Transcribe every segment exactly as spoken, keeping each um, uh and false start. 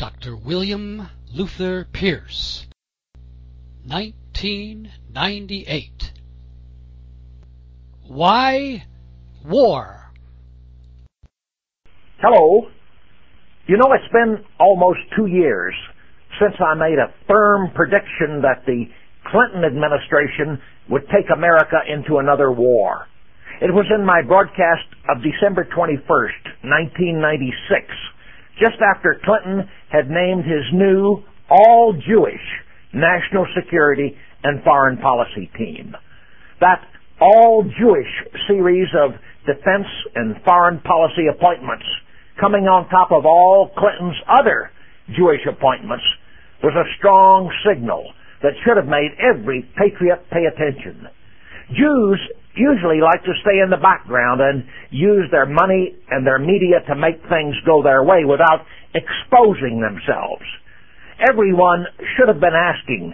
Doctor William Luther Pierce, nineteen ninety-eight. Why war? Hello. You know, it's been almost two years since I made a firm prediction that the Clinton administration would take America into another war. It was in my broadcast of December twenty-first, nineteen ninety-six, just after Clinton had named his new all-Jewish national security and foreign policy team. That all-Jewish series of defense and foreign policy appointments, coming on top of all Clinton's other Jewish appointments, was a strong signal that should have made every patriot pay attention. Jews usually like to stay in the background and use their money and their media to make things go their way without exposing themselves. Everyone should have been asking,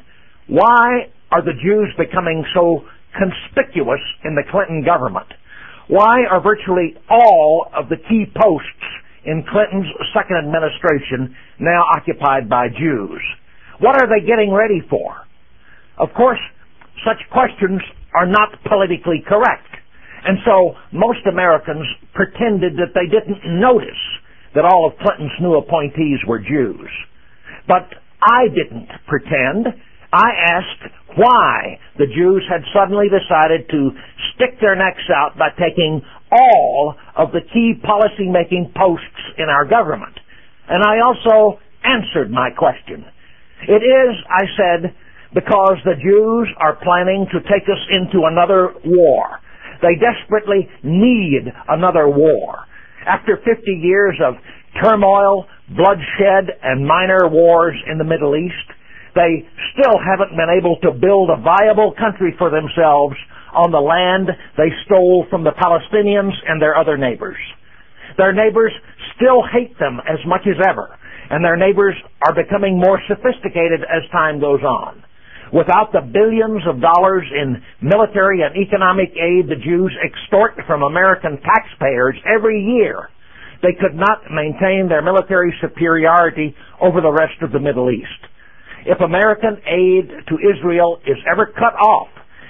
why are the Jews becoming so conspicuous in the Clinton government? Why are virtually all of the key posts in Clinton's second administration now occupied by Jews? What are they getting ready for? Of course, such questions are not politically correct, and so most Americans pretended that they didn't notice that all of Clinton's new appointees were Jews. But I didn't pretend. I asked why the Jews had suddenly decided to stick their necks out by taking all of the key policy-making posts in our government. And I also answered my question. It is, I said, because the Jews are planning to take us into another war. They desperately need another war. After fifty years of turmoil, bloodshed, and minor wars in the Middle East, they still haven't been able to build a viable country for themselves on the land they stole from the Palestinians and their other neighbors. Their neighbors still hate them as much as ever, and their neighbors are becoming more sophisticated as time goes on. Without the billions of dollars in military and economic aid the Jews extort from American taxpayers every year, they could not maintain their military superiority over the rest of the Middle East. If American aid to Israel is ever cut off,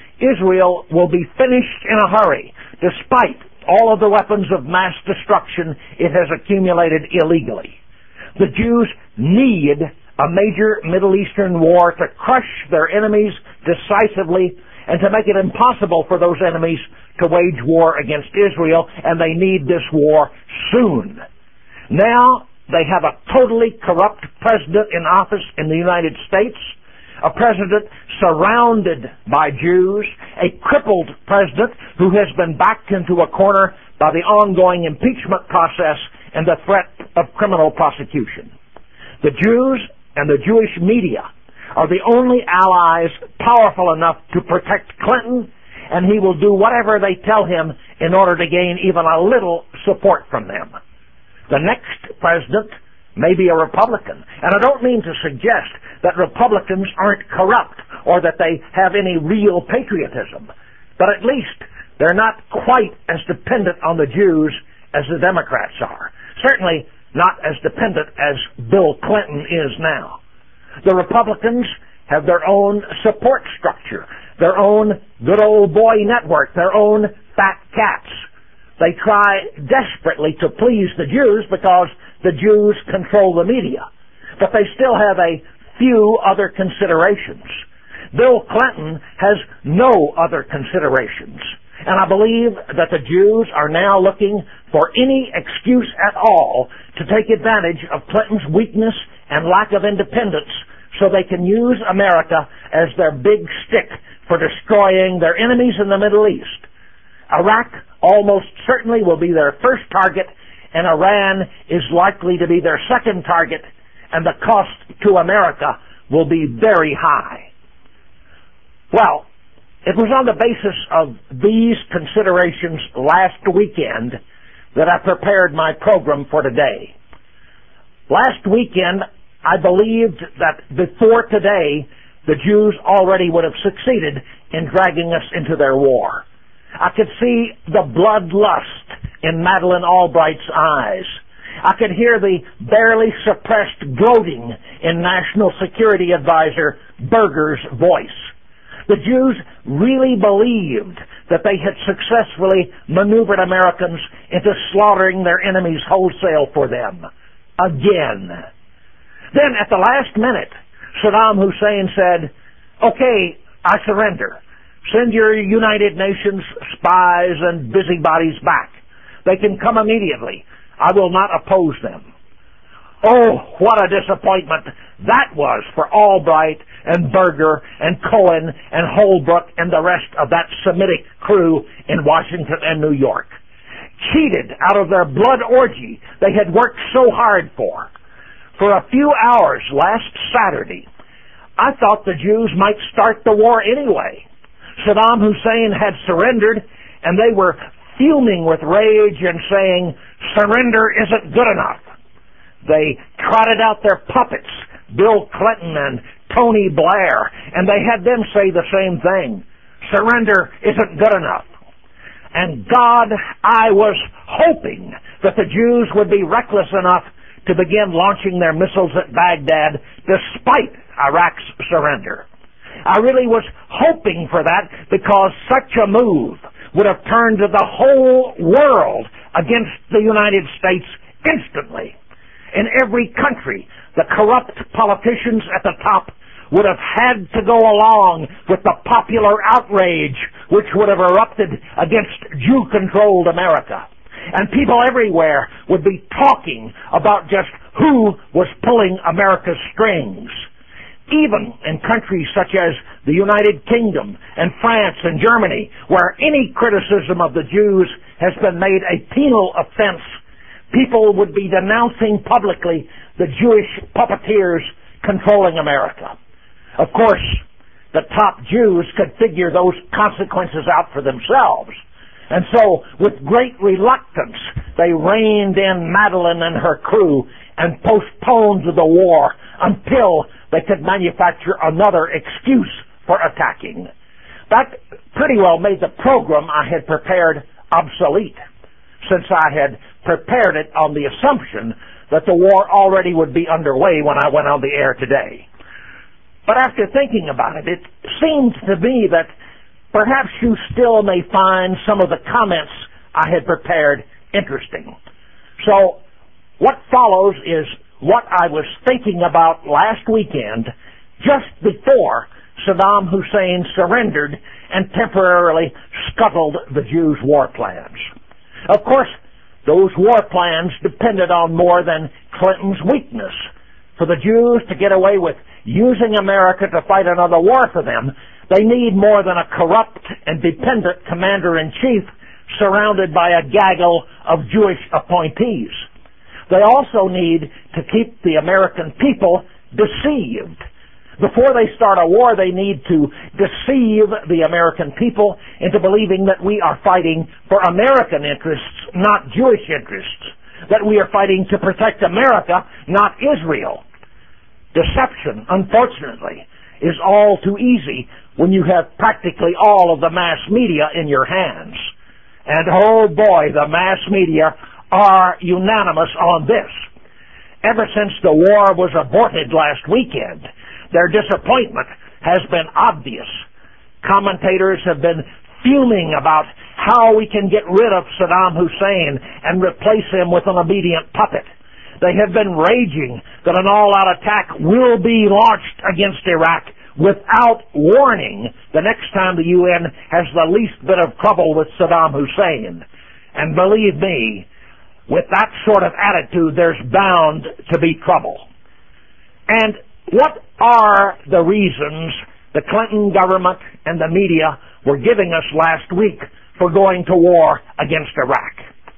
Israel will be finished in a hurry, despite all of the weapons of mass destruction it has accumulated illegally. The Jews need a major Middle Eastern war to crush their enemies decisively and to make it impossible for those enemies to wage war against Israel, and they need this war soon. Now they have a totally corrupt president in office in the United States, a president surrounded by Jews, a crippled president who has been backed into a corner by the ongoing impeachment process and the threat of criminal prosecution. The Jews and the Jewish media are the only allies powerful enough to protect Clinton, and he will do whatever they tell him in order to gain even a little support from them. The next president may be a Republican, and I don't mean to suggest that Republicans aren't corrupt or that they have any real patriotism, but at least they're not quite as dependent on the Jews as the Democrats are. Certainly not as dependent as Bill Clinton is now. The Republicans have their own support structure, their own good old boy network, their own fat cats. They try desperately to please the Jews because the Jews control the media, but they still have a few other considerations. Bill Clinton has no other considerations. And I believe that the Jews are now looking for any excuse at all to take advantage of Clinton's weakness and lack of independence so they can use America as their big stick for destroying their enemies in the Middle East. Iraq almost certainly will be their first target, and Iran is likely to be their second target, and the cost to America will be very high. Well, it was on the basis of these considerations last weekend that I prepared my program for today. Last weekend, I believed that before today, the Jews already would have succeeded in dragging us into their war. I could see the bloodlust in Madeleine Albright's eyes, I could hear the barely suppressed gloating in National Security Advisor Berger's voice. The Jews really believed that they had successfully maneuvered Americans into slaughtering their enemies wholesale for them. Again. Then, at the last minute, Saddam Hussein said, "Okay, I surrender. Send your United Nations spies and busybodies back. They can come immediately. I will not oppose them." Oh, what a disappointment that was for Albright and Berger and Cohen and Holbrooke and the rest of that Semitic crew in Washington and New York. Cheated out of their blood orgy they had worked so hard for. For a few hours last Saturday, I thought the Jews might start the war anyway. Saddam Hussein had surrendered, and they were fuming with rage and saying, "Surrender isn't good enough." They trotted out their puppets, Bill Clinton and Tony Blair, and they had them say the same thing. Surrender isn't good enough. And God, I was hoping that the Jews would be reckless enough to begin launching their missiles at Baghdad despite Iraq's surrender. I really was hoping for that because such a move would have turned the whole world against the United States instantly. In every country, the corrupt politicians at the top would have had to go along with the popular outrage which would have erupted against Jew-controlled America. And people everywhere would be talking about just who was pulling America's strings. Even in countries such as the United Kingdom and France and Germany, where any criticism of the Jews has been made a penal offense, people would be denouncing publicly the Jewish puppeteers controlling America. Of course, the top Jews could figure those consequences out for themselves. And so, with great reluctance, they reined in Madeline and her crew and postponed the war until they could manufacture another excuse for attacking. That pretty well made the program I had prepared obsolete, since I had prepared it on the assumption that the war already would be underway when I went on the air today. But after thinking about it, it seemed to me that perhaps you still may find some of the comments I had prepared interesting. So, what follows is what I was thinking about last weekend, just before Saddam Hussein surrendered and temporarily scuttled the Jews' war plans. Of course, those war plans depended on more than Clinton's weakness. For the Jews to get away with using America to fight another war for them, they need more than a corrupt and dependent commander-in-chief surrounded by a gaggle of Jewish appointees. They also need to keep the American people deceived. Before they start a war, they need to deceive the American people into believing that we are fighting for American interests, not Jewish interests. That we are fighting to protect America, not Israel. Deception, unfortunately, is all too easy when you have practically all of the mass media in your hands. And oh boy, the mass media are unanimous on this. Ever since the war was aborted last weekend, their disappointment has been obvious. Commentators have been fuming about how we can get rid of Saddam Hussein and replace him with an obedient puppet. They have been raging that an all-out attack will be launched against Iraq without warning the next time the U N has the least bit of trouble with Saddam Hussein. And believe me, with that sort of attitude, there's bound to be trouble. And what are the reasons the Clinton government and the media were giving us last week for going to war against Iraq?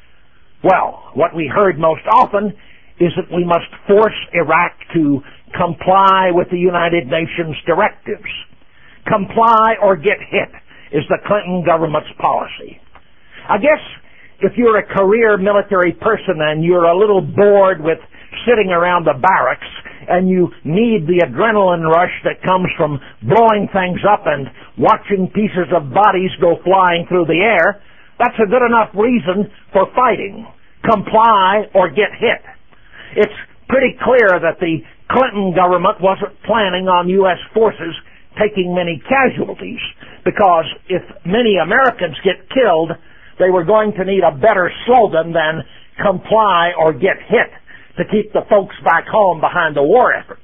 Well, what we heard most often is that we must force Iraq to comply with the United Nations directives. Comply or get hit is the Clinton government's policy. I guess if you're a career military person and you're a little bored with sitting around the barracks and you need the adrenaline rush that comes from blowing things up and watching pieces of bodies go flying through the air, that's a good enough reason for fighting. Comply or get hit. It's pretty clear that the Clinton government wasn't planning on U S forces taking many casualties, because if many Americans get killed, they were going to need a better slogan than comply or get hit to keep the folks back home behind the war effort.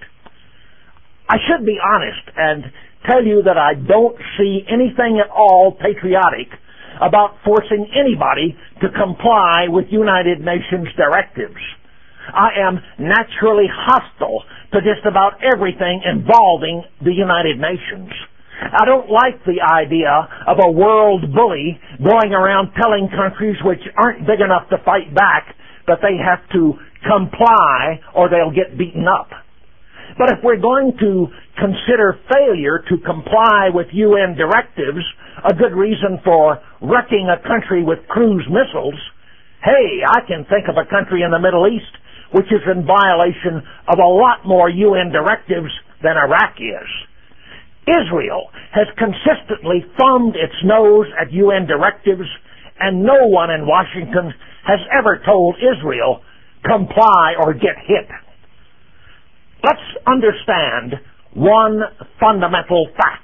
I should be honest and tell you that I don't see anything at all patriotic about forcing anybody to comply with United Nations directives. I am naturally hostile to just about everything involving the United Nations. I don't like the idea of a world bully going around telling countries which aren't big enough to fight back that they have to comply or they'll get beaten up. But if we're going to consider failure to comply with U N directives a good reason for wrecking a country with cruise missiles, hey, I can think of a country in the Middle East which is in violation of a lot more U N directives than Iraq is. Israel has consistently thumbed its nose at U N directives, and no one in Washington has ever told Israel, comply or get hit. Let's understand one fundamental fact.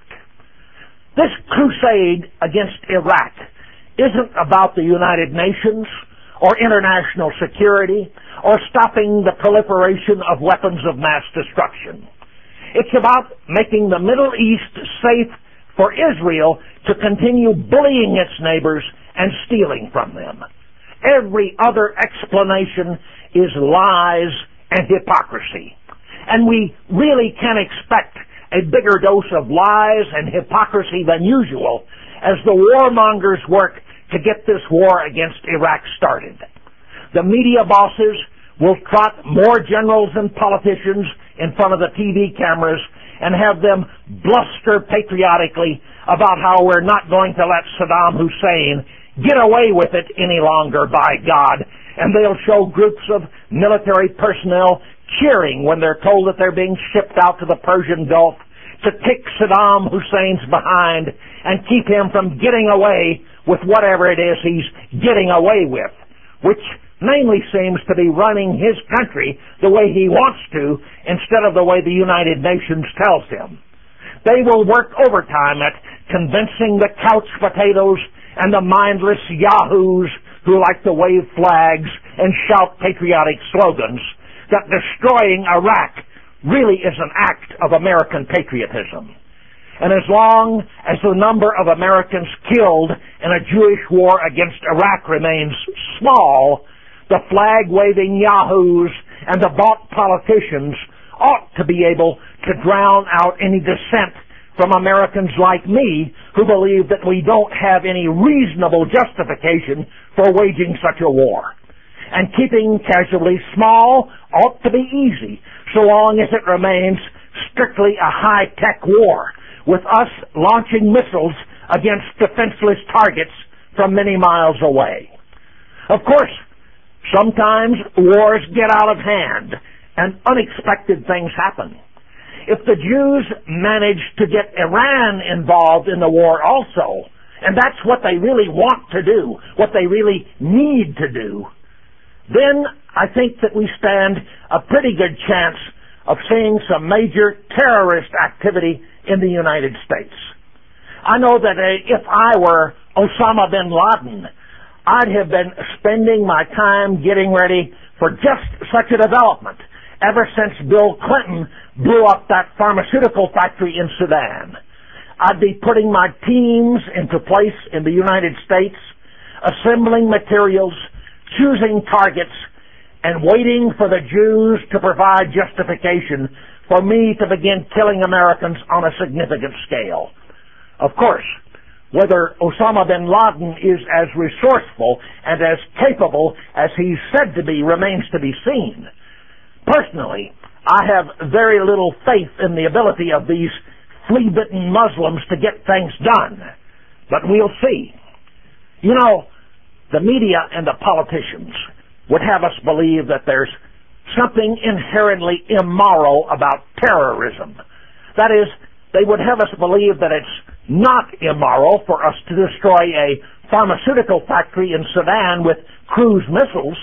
This crusade against Iraq isn't about the United Nations or international security or stopping the proliferation of weapons of mass destruction. It's about making the Middle East safe for Israel to continue bullying its neighbors and stealing from them. Every other explanation is lies and hypocrisy. And we really can expect a bigger dose of lies and hypocrisy than usual as the warmongers work to get this war against Iraq started. The media bosses will trot more generals and politicians in front of the T V cameras and have them bluster patriotically about how we're not going to let Saddam Hussein get away with it any longer, by God. And they'll show groups of military personnel cheering when they're told that they're being shipped out to the Persian Gulf to kick Saddam Hussein's behind and keep him from getting away with whatever it is he's getting away with, which mainly seems to be running his country the way he wants to instead of the way the United Nations tells him. They will work overtime at convincing the couch potatoes and the mindless yahoos who like to wave flags and shout patriotic slogans that destroying Iraq really is an act of American patriotism. And as long as the number of Americans killed in a Jewish war against Iraq remains small, the flag-waving yahoos and the bought politicians ought to be able to drown out any dissent from Americans like me who believe that we don't have any reasonable justification for waging such a war. And keeping casualties small ought to be easy, so long as it remains strictly a high-tech war, with us launching missiles against defenseless targets from many miles away. Of course, sometimes wars get out of hand and unexpected things happen. If the Jews manage to get Iran involved in the war also, and that's what they really want to do, what they really need to do, then I think that we stand a pretty good chance of seeing some major terrorist activity in the United States. I know that uh, if I were Osama bin Laden, I'd have been spending my time getting ready for just such a development ever since Bill Clinton blew up that pharmaceutical factory in Sudan. I'd be putting my teams into place in the United States, assembling materials, choosing targets, and waiting for the Jews to provide justification for me to begin killing Americans on a significant scale. Of course, whether Osama bin Laden is as resourceful and as capable as he's said to be remains to be seen. Personally, I have very little faith in the ability of these flea-bitten Muslims to get things done. But we'll see. You know, the media and the politicians would have us believe that there's something inherently immoral about terrorism. That is, they would have us believe that it's not immoral for us to destroy a pharmaceutical factory in Sudan with cruise missiles,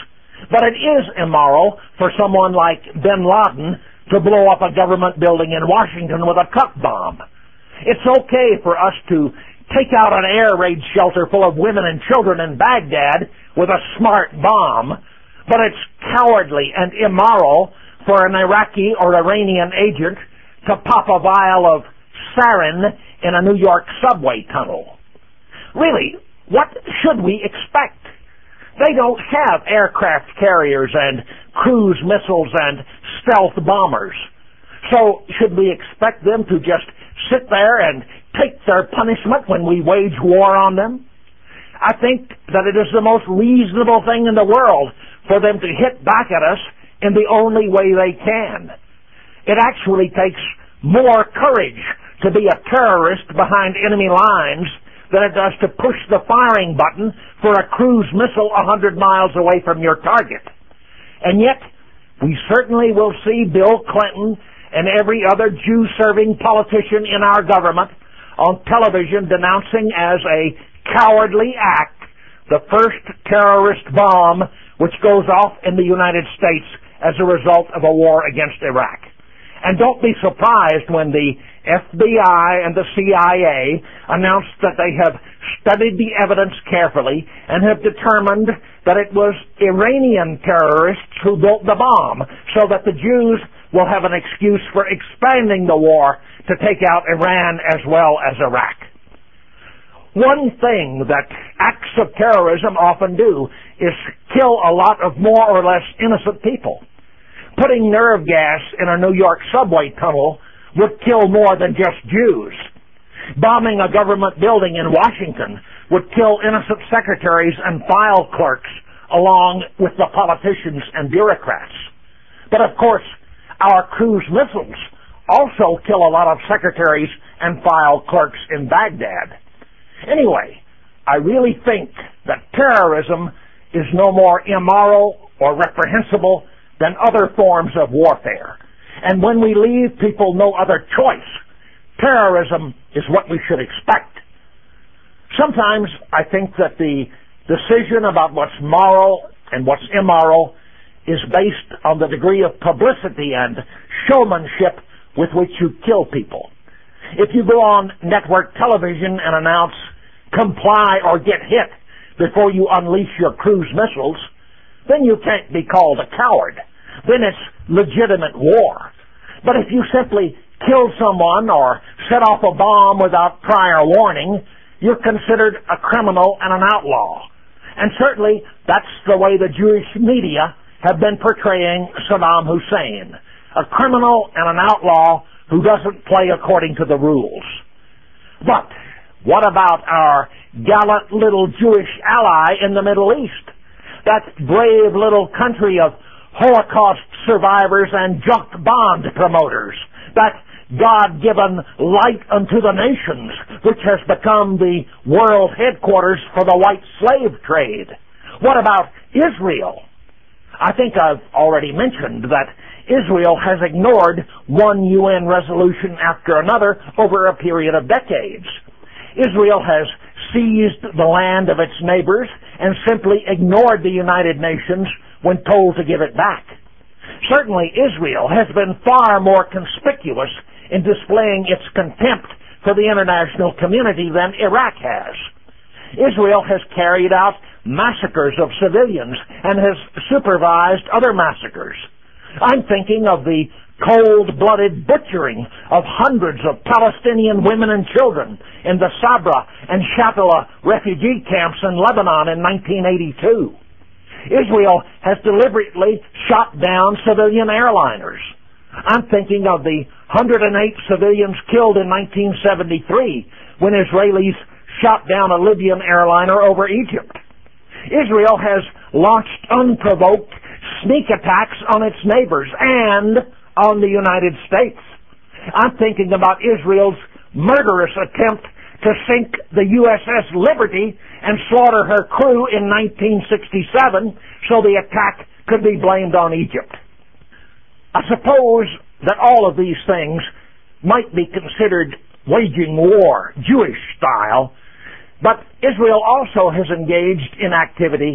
But it is immoral for someone like bin Laden to blow up a government building in Washington with a cup bomb. It's okay for us to take out an air raid shelter full of women and children in Baghdad with a smart bomb, but it's cowardly and immoral for an Iraqi or Iranian agent to pop a vial of sarin in a New York subway tunnel. Really, what should we expect? They don't have aircraft carriers and cruise missiles and stealth bombers. So should we expect them to just sit there and take their punishment when we wage war on them? I think that it is the most reasonable thing in the world for them to hit back at us in the only way they can. It actually takes more courage to be a terrorist behind enemy lines than it does to push the firing button for a cruise missile a hundred miles away from your target. And yet, we certainly will see Bill Clinton and every other Jew-serving politician in our government on television denouncing as a cowardly act the first terrorist bomb which goes off in the United States as a result of a war against Iraq. And don't be surprised when the F B I and the C I A announced that they have studied the evidence carefully and have determined that it was Iranian terrorists who built the bomb, so that the Jews will have an excuse for expanding the war to take out Iran as well as Iraq. One thing that acts of terrorism often do is kill a lot of more or less innocent people. Putting nerve gas in a New York subway tunnel would kill more than just Jews. Bombing a government building in Washington would kill innocent secretaries and file clerks along with the politicians and bureaucrats. But of course, our cruise missiles also kill a lot of secretaries and file clerks in Baghdad. Anyway, I really think that terrorism is no more immoral or reprehensible than other forms of warfare. And when we leave people no other choice, terrorism is what we should expect. Sometimes I think that the decision about what's moral and what's immoral is based on the degree of publicity and showmanship with which you kill people. If you go on network television and announce, comply or get hit before you unleash your cruise missiles, then you can't be called a coward. Then it's legitimate war. But if you simply kill someone or set off a bomb without prior warning, you're considered a criminal and an outlaw. And certainly that's the way the Jewish media have been portraying Saddam Hussein, a criminal and an outlaw who doesn't play according to the rules. But what about our gallant little Jewish ally in the Middle East? That brave little country of Holocaust survivors and junk bond promoters, that God-given light unto the nations, which has become the world headquarters for the white slave trade. What about Israel? I think I've already mentioned that Israel has ignored one U N resolution after another over a period of decades. Israel has seized the land of its neighbors and simply ignored the United Nations when told to give it back. Certainly Israel has been far more conspicuous in displaying its contempt for the international community than Iraq has. Israel has carried out massacres of civilians and has supervised other massacres. I'm thinking of the cold-blooded butchering of hundreds of Palestinian women and children in the Sabra and Shatila refugee camps in Lebanon in nineteen eighty-two. Israel has deliberately shot down civilian airliners. I'm thinking of the one hundred eight civilians killed in nineteen seventy-three when Israelis shot down a Libyan airliner over Egypt. Israel has launched unprovoked sneak attacks on its neighbors and on the United States. I'm thinking about Israel's murderous attempt to sink the U S S Liberty and slaughter her crew in nineteen sixty-seven so the attack could be blamed on Egypt. I suppose that all of these things might be considered waging war, Jewish style, but Israel also has engaged in activity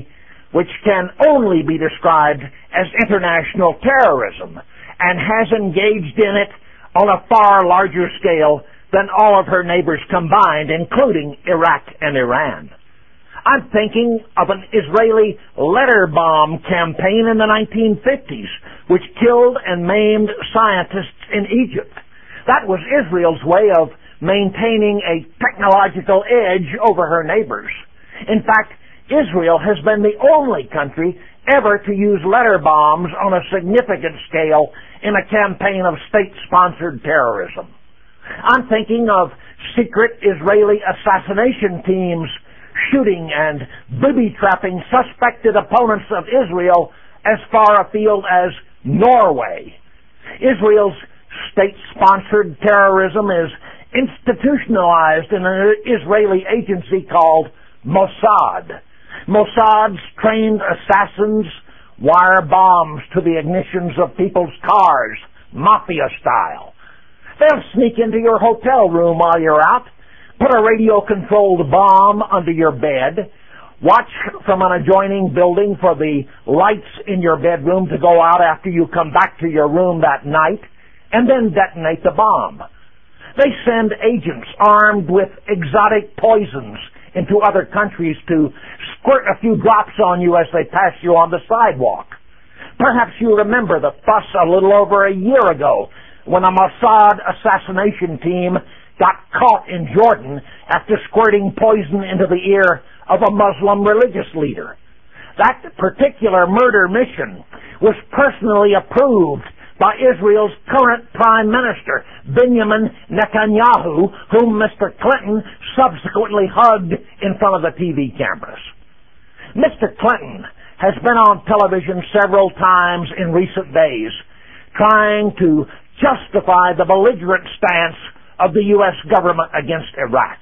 which can only be described as international terrorism, and has engaged in it on a far larger scale than all of her neighbors combined, including Iraq and Iran. I'm thinking of an Israeli letter bomb campaign in the nineteen fifties, which killed and maimed scientists in Egypt. That was Israel's way of maintaining a technological edge over her neighbors. In fact, Israel has been the only country ever to use letter bombs on a significant scale in a campaign of state-sponsored terrorism. I'm thinking of secret Israeli assassination teams shooting and booby-trapping suspected opponents of Israel as far afield as Norway. Israel's state-sponsored terrorism is institutionalized in an Israeli agency called Mossad. Mossad's trained assassins wire bombs to the ignitions of people's cars, mafia style. They'll sneak into your hotel room while you're out, put a radio-controlled bomb under your bed, watch from an adjoining building for the lights in your bedroom to go out after you come back to your room that night, and then detonate the bomb. They send agents armed with exotic poisons into other countries to squirt a few drops on you as they pass you on the sidewalk. Perhaps you remember the fuss a little over a year ago when a Mossad assassination team got caught in Jordan after squirting poison into the ear of a Muslim religious leader. That particular murder mission was personally approved by Israel's current Prime Minister, Benjamin Netanyahu, whom Mister Clinton subsequently hugged in front of the T V cameras. Mister Clinton has been on television several times in recent days trying to justify the belligerent stance of the U S government against Iraq.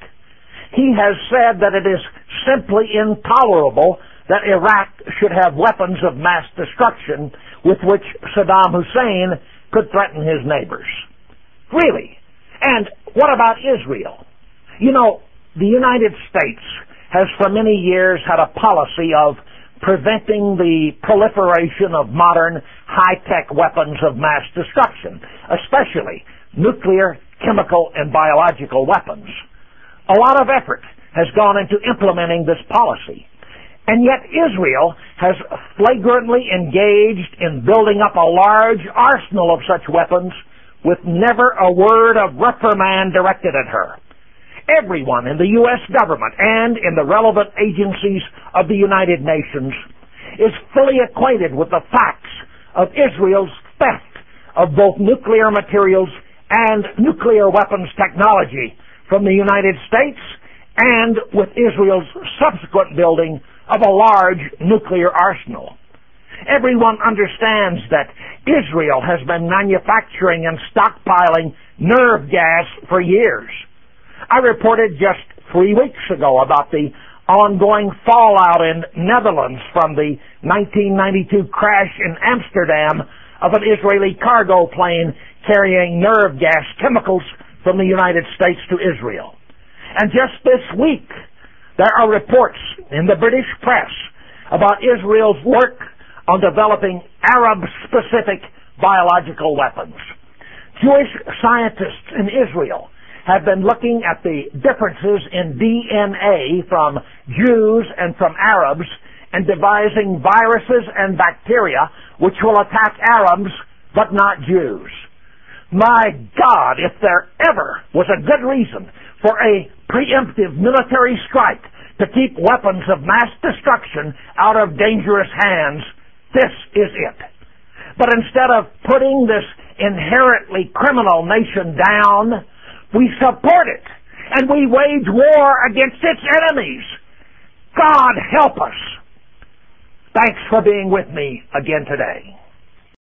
He has said that it is simply intolerable that Iraq should have weapons of mass destruction with which Saddam Hussein could threaten his neighbors. Really? And what about Israel? You know, the United States has for many years had a policy of preventing the proliferation of modern high-tech weapons of mass destruction, especially nuclear, chemical, and biological weapons. A lot of effort has gone into implementing this policy. And yet Israel has flagrantly engaged in building up a large arsenal of such weapons with never a word of reprimand directed at her. Everyone in the U S government and in the relevant agencies of the United Nations is fully acquainted with the facts of Israel's theft of both nuclear materials and nuclear weapons technology from the United States, and with Israel's subsequent building of a large nuclear arsenal. Everyone understands that Israel has been manufacturing and stockpiling nerve gas for years. I reported just three weeks ago about the ongoing fallout in Netherlands from the nineteen ninety-two crash in Amsterdam of an Israeli cargo plane carrying nerve gas chemicals from the United States to Israel. And just this week, there are reports in the British press about Israel's work on developing Arab-specific biological weapons. Jewish scientists in Israel have been looking at the differences in D N A from Jews and from Arabs and devising viruses and bacteria which will attack Arabs but not Jews. My God, if there ever was a good reason for a preemptive military strike to keep weapons of mass destruction out of dangerous hands, this is it. But instead of putting this inherently criminal nation down, we support it, and we wage war against its enemies. God help us. Thanks for being with me again today.